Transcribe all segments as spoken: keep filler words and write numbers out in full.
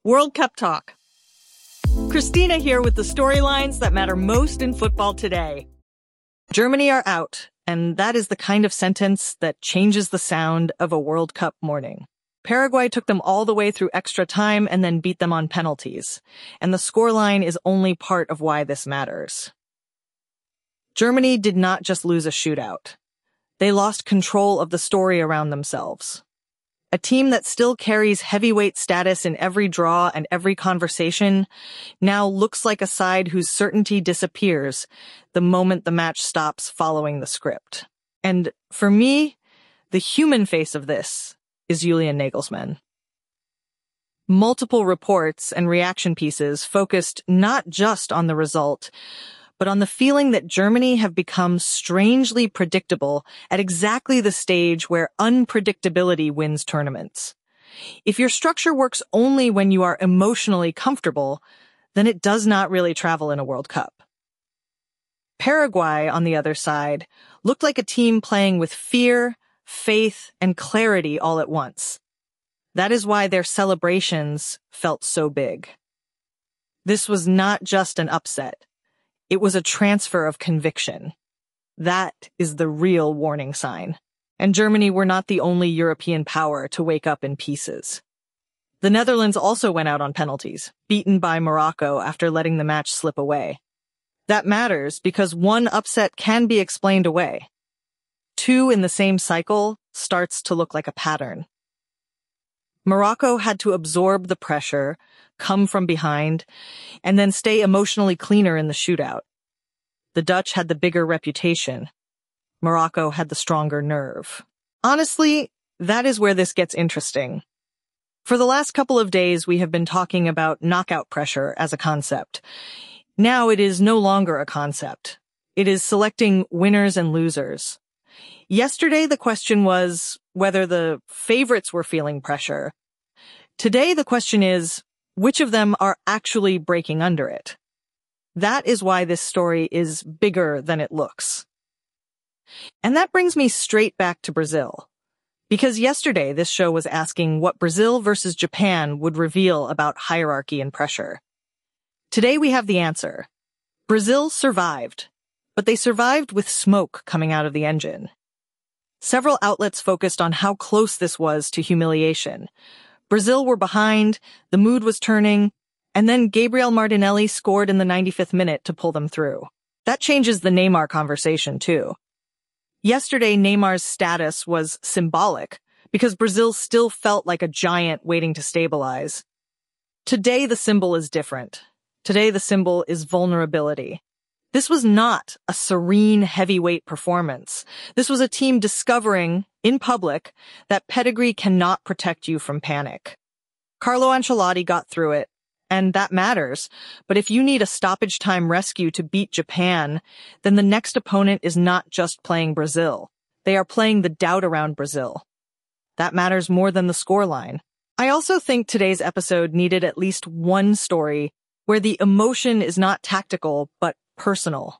World Cup Talk. Christina here with the storylines that matter most in football today. Germany are out, and that is the kind of sentence that changes the sound of a World Cup morning. Paraguay took them all the way through extra time and then beat them on penalties, and the scoreline is only part of why this matters. Germany did not just lose a shootout. They lost control of the story around themselves. A team that still carries heavyweight status in every draw and every conversation now looks like a side whose certainty disappears the moment the match stops following the script. And for me, the human face of this is Julian Nagelsmann. Multiple reports and reaction pieces focused not just on the result, but on the feeling that Germany have become strangely predictable at exactly the stage where unpredictability wins tournaments. If your structure works only when you are emotionally comfortable, then it does not really travel in a World Cup. Paraguay, on the other side, looked like a team playing with fear, faith, and clarity all at once. That is why their celebrations felt so big. This was not just an upset. It was a transfer of conviction. That is the real warning sign. And Germany were not the only European power to wake up in pieces. The Netherlands also went out on penalties, beaten by Morocco after letting the match slip away. That matters because one upset can be explained away. Two in the same cycle starts to look like a pattern. Morocco had to absorb the pressure, come from behind, and then stay emotionally cleaner in the shootout. The Dutch had the bigger reputation. Morocco had the stronger nerve. Honestly, that is where this gets interesting. For the last couple of days, we have been talking about knockout pressure as a concept. Now it is no longer a concept. It is selecting winners and losers. Yesterday, the question was whether the favorites were feeling pressure. Today, the question is, which of them are actually breaking under it? That is why this story is bigger than it looks. And that brings me straight back to Brazil. Because yesterday, this show was asking what Brazil versus Japan would reveal about hierarchy and pressure. Today, we have the answer. Brazil survived, but they survived with smoke coming out of the engine. Several outlets focused on how close this was to humiliation. Brazil were behind, the mood was turning, and then Gabriel Martinelli scored in the ninety-fifth minute to pull them through. That changes the Neymar conversation, too. Yesterday, Neymar's status was symbolic because Brazil still felt like a giant waiting to stabilize. Today, the symbol is different. Today, the symbol is vulnerability. This was not a serene heavyweight performance. This was a team discovering, in public, that pedigree cannot protect you from panic. Carlo Ancelotti got through it, and that matters. But if you need a stoppage time rescue to beat Japan, then the next opponent is not just playing Brazil. They are playing the doubt around Brazil. That matters more than the scoreline. I also think today's episode needed at least one story where the emotion is not tactical, but personal.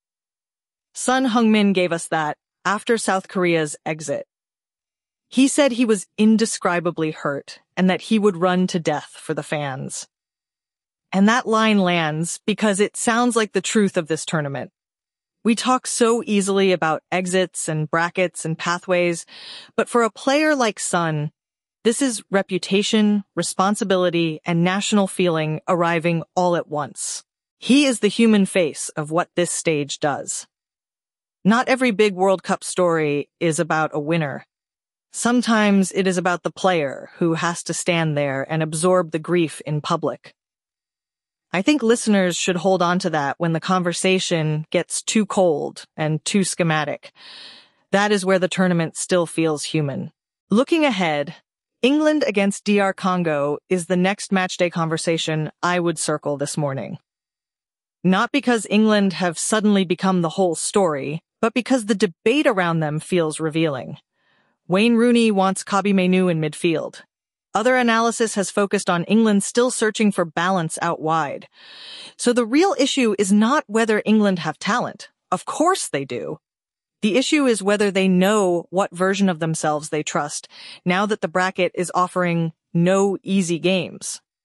Son Heung-min gave us that after South Korea's exit. He said he was indescribably hurt and that he would run to death for the fans. And that line lands because it sounds like the truth of this tournament. We talk so easily about exits and brackets and pathways, but for a player like Son, this is reputation, responsibility, and national feeling arriving all at once. He is the human face of what this stage does. Not every big World Cup story is about a winner. Sometimes it is about the player who has to stand there and absorb the grief in public. I think listeners should hold on to that when the conversation gets too cold and too schematic. That is where the tournament still feels human. Looking ahead, England against D R Congo is the next matchday conversation I would circle this morning. Not because England have suddenly become the whole story, but because the debate around them feels revealing. Wayne Rooney wants Kobbie Mainoo in midfield. Other analysis has focused on England still searching for balance out wide. So the real issue is not whether England have talent. Of course they do. The issue is whether they know what version of themselves they trust, now that the bracket is offering no easy games.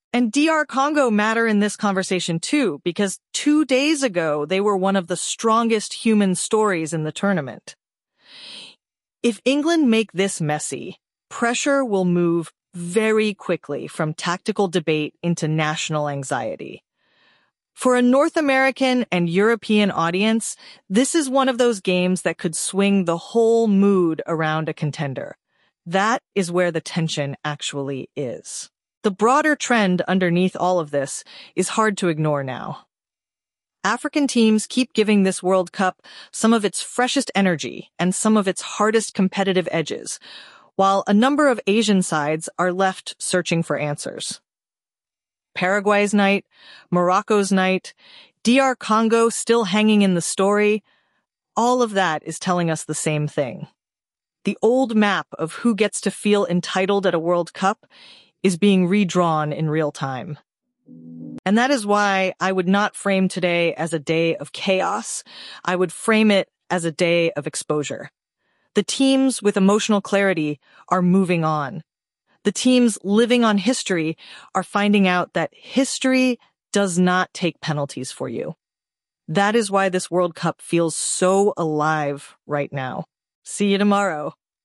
And D R Congo matter in this conversation too, because two days ago, they were one of the strongest human stories in the tournament. If England make this messy, pressure will move very quickly from tactical debate into national anxiety. For a North American and European audience, this is one of those games that could swing the whole mood around a contender. That is where the tension actually is. The broader trend underneath all of this is hard to ignore now. African teams keep giving this World Cup some of its freshest energy and some of its hardest competitive edges, while a number of Asian sides are left searching for answers. Paraguay's night, Morocco's night, D R Congo still hanging in the story, all of that is telling us the same thing. The old map of who gets to feel entitled at a World Cup is being redrawn in real time. And that is why I would not frame today as a day of chaos. I would frame it as a day of exposure. The teams with emotional clarity are moving on. The teams living on history are finding out that history does not take penalties for you. That is why this World Cup feels so alive right now. See you tomorrow.